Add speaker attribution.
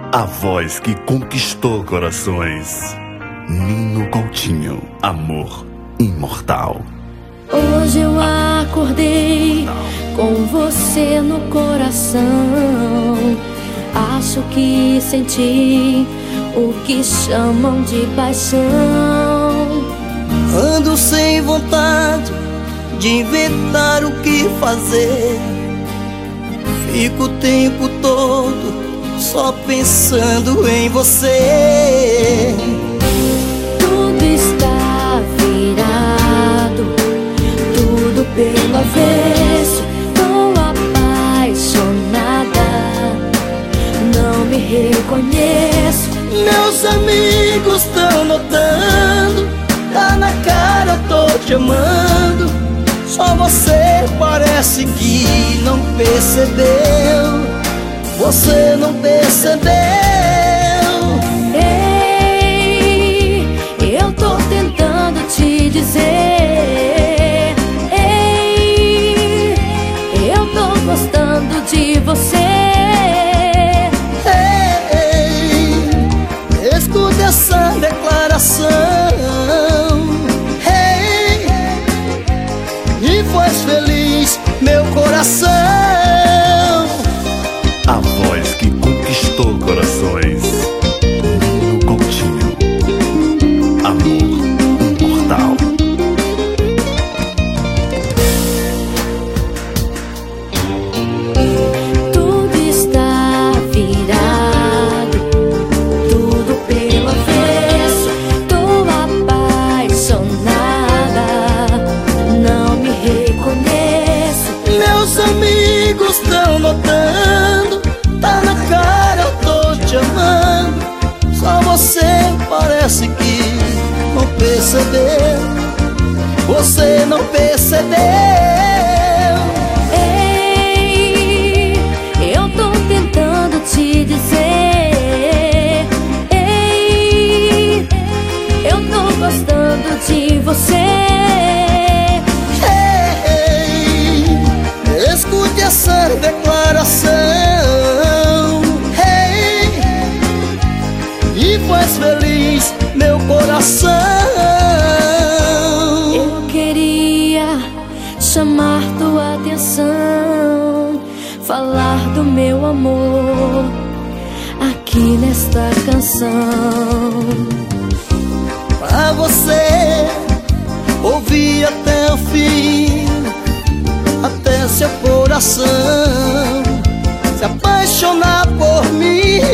Speaker 1: A voz que conquistou corações. Nino Coutinho, amor imortal.
Speaker 2: Hoje eu acordei com você no coração. Acho que senti o que chamam de paixão.
Speaker 3: Ando sem vontade de inventar o que fazer. Fico o tempo todo só pensando em você.
Speaker 2: Tudo está virado, tudo pelo avesso. Tô apaixonada, não me reconheço.
Speaker 3: Meus amigos tão notando, tá na cara, eu tô te amando. Só você parece que não percebeu. Você não percebeu.
Speaker 2: Ei, eu tô tentando te dizer. Ei, eu tô gostando de você.
Speaker 3: Ei, escuta essa declaração. Ei, e faz feliz meu coração.
Speaker 1: A voz que conquistou corações. Nino Coutinho, amor imortal.
Speaker 2: Tudo está virado, tudo pelo avesso. Tô apaixonada, não me reconheço.
Speaker 3: Meus amigos tão notando, tá na cara, eu tô te amando. Só você parece que não percebeu. Você não percebeu.
Speaker 2: Ei, eu tô tentando te dizer. Ei, eu tô gostando de você.
Speaker 3: Ei, escute essa declaração. Ei, e faz feliz meu coração.
Speaker 2: Eu queria chamar tua atenção, falar do meu amor aqui nesta canção.
Speaker 3: Pra você ouvir até o fim, até seu coração se apaixonar por mim.